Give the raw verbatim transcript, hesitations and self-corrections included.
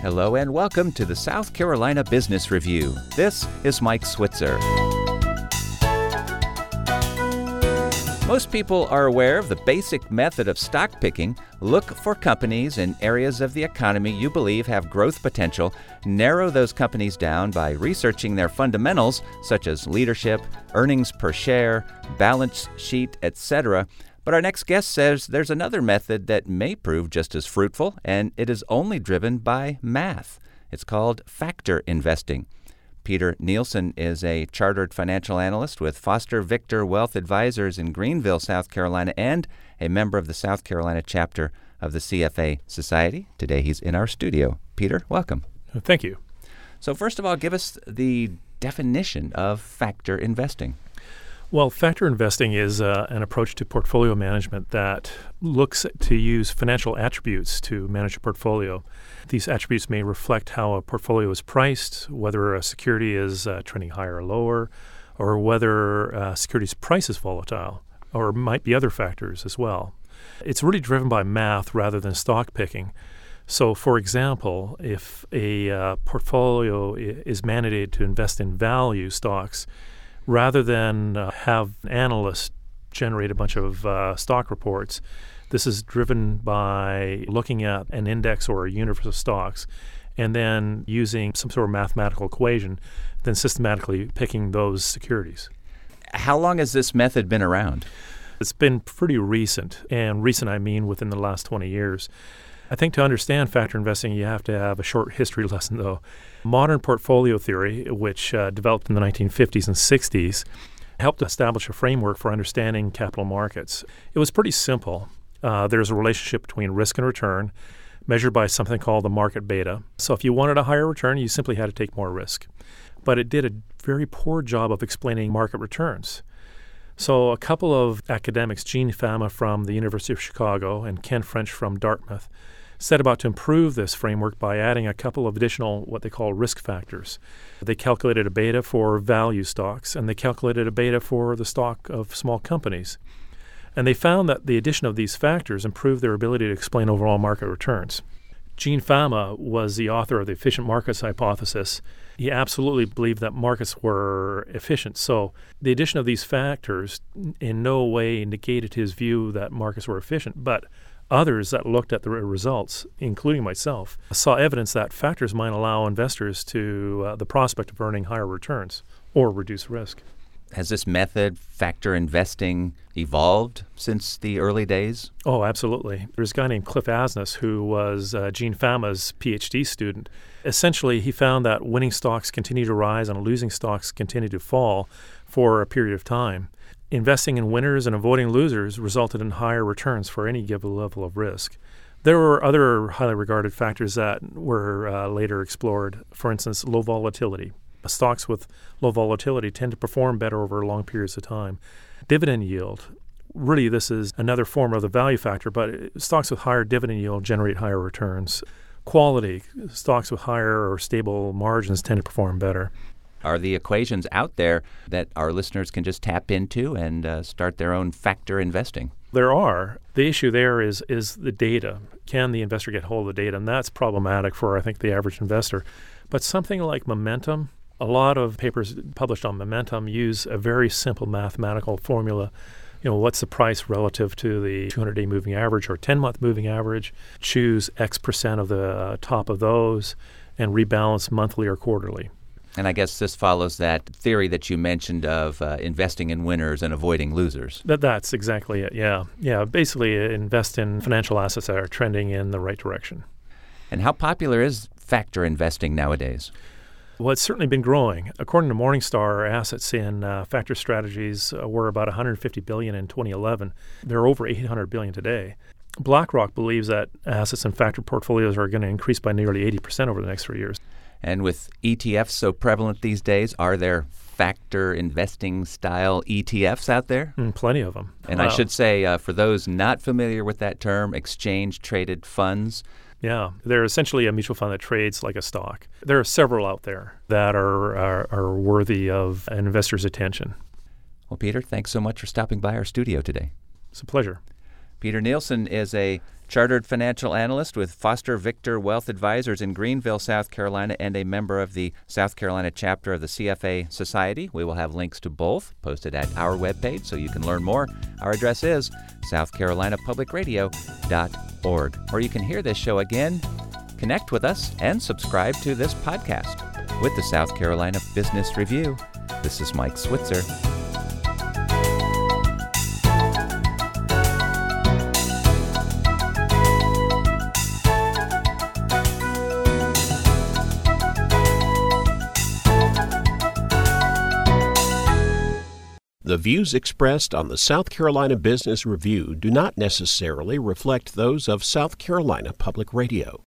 Hello and welcome to the South Carolina Business Review. This is Mike Switzer. Most people are aware of the basic method of stock picking. Look for companies in areas of the economy you believe have growth potential. Narrow those companies down by researching their fundamentals, such as leadership, earnings per share, balance sheet, et cetera. But our next guest says there's another method that may prove just as fruitful, and it is only driven by math. It's called factor investing. Peter Nielsen is a chartered financial analyst with Foster Victor Wealth Advisors in Greenville, South Carolina, and a member of the South Carolina chapter of the C F A Society. Today he's in our studio. Peter, welcome. Thank you. So first of all, give us the definition of factor investing. Well, factor investing is uh, an approach to portfolio management that looks to use financial attributes to manage a portfolio. These attributes may reflect how a portfolio is priced, whether a security is uh, trending higher or lower, or whether a security's price is volatile, or might be other factors as well. It's really driven by math rather than stock picking. So, for example, if a uh, portfolio is mandated to invest in value stocks, rather than uh, have analysts generate a bunch of uh, stock reports, this is driven by looking at an index or a universe of stocks and then using some sort of mathematical equation, then systematically picking those securities. How long has this method been around? It's been pretty recent, and recent I mean within the last twenty years. I think to understand factor investing, you have to have a short history lesson, though. Modern portfolio theory, which uh, developed in the nineteen fifties and sixties, helped establish a framework for understanding capital markets. It was pretty simple. Uh, there's a relationship between risk and return measured by something called the market beta. So if you wanted a higher return, you simply had to take more risk. But it did a very poor job of explaining market returns. So a couple of academics, Gene Fama from the University of Chicago and Ken French from Dartmouth, set about to improve this framework by adding a couple of additional what they call risk factors. They calculated a beta for value stocks, and they calculated a beta for the stock of small companies. And they found that the addition of these factors improved their ability to explain overall market returns. Gene Fama was the author of the efficient markets hypothesis. He absolutely believed that markets were efficient. So the addition of these factors in no way negated his view that markets were efficient, but others that looked at the results, including myself, saw evidence that factors might allow investors to uh, the prospect of earning higher returns or reduce risk. Has this method, factor investing, evolved since the early days? Oh, absolutely. There's a guy named Cliff Asness who was uh, Gene Fama's PhD student. Essentially, he found that winning stocks continue to rise and losing stocks continue to fall for a period of time. Investing in winners and avoiding losers resulted in higher returns for any given level of risk. There were other highly regarded factors that were uh, later explored. For instance, low volatility. Stocks with low volatility tend to perform better over long periods of time. Dividend yield. Really, this is another form of the value factor, but stocks with higher dividend yield generate higher returns. Quality. Stocks with higher or stable margins tend to perform better. Are the equations out there that our listeners can just tap into and uh, start their own factor investing? There are. The issue there is is the data. Can the investor get hold of the data? And that's problematic for, I think, the average investor. But something like momentum, a lot of papers published on momentum use a very simple mathematical formula. You know, what's the price relative to the two hundred day moving average or ten-month moving average? Choose X percent of the uh, top of those and rebalance monthly or quarterly. And I guess this follows that theory that you mentioned of uh, investing in winners and avoiding losers. That, that's exactly it, yeah. Yeah, basically uh, invest in financial assets that are trending in the right direction. And how popular is factor investing nowadays? Well, it's certainly been growing. According to Morningstar, assets in uh, factor strategies uh, were about one hundred fifty billion dollars in twenty eleven. They're over eight hundred billion dollars today. BlackRock believes that assets in factor portfolios are going to increase by nearly eighty percent over the next three years. And with E T Fs so prevalent these days, are there factor investing style E T Fs out there? Mm, plenty of them. And wow. I should say, uh, for those not familiar with that term, exchange-traded funds. Yeah, they're essentially a mutual fund that trades like a stock. There are several out there that are, are, are worthy of an investor's attention. Well, Peter, thanks so much for stopping by our studio today. It's a pleasure. Peter Nielsen is a chartered financial analyst with Foster Victor Wealth Advisors in Greenville, South Carolina, and a member of the South Carolina chapter of the C F A Society. We will have links to both posted at our webpage so you can learn more. Our address is south carolina public radio dot org. Or you can hear this show again, connect with us, and subscribe to this podcast. With the South Carolina Business Review, this is Mike Switzer. The views expressed on the South Carolina Business Review do not necessarily reflect those of South Carolina Public Radio.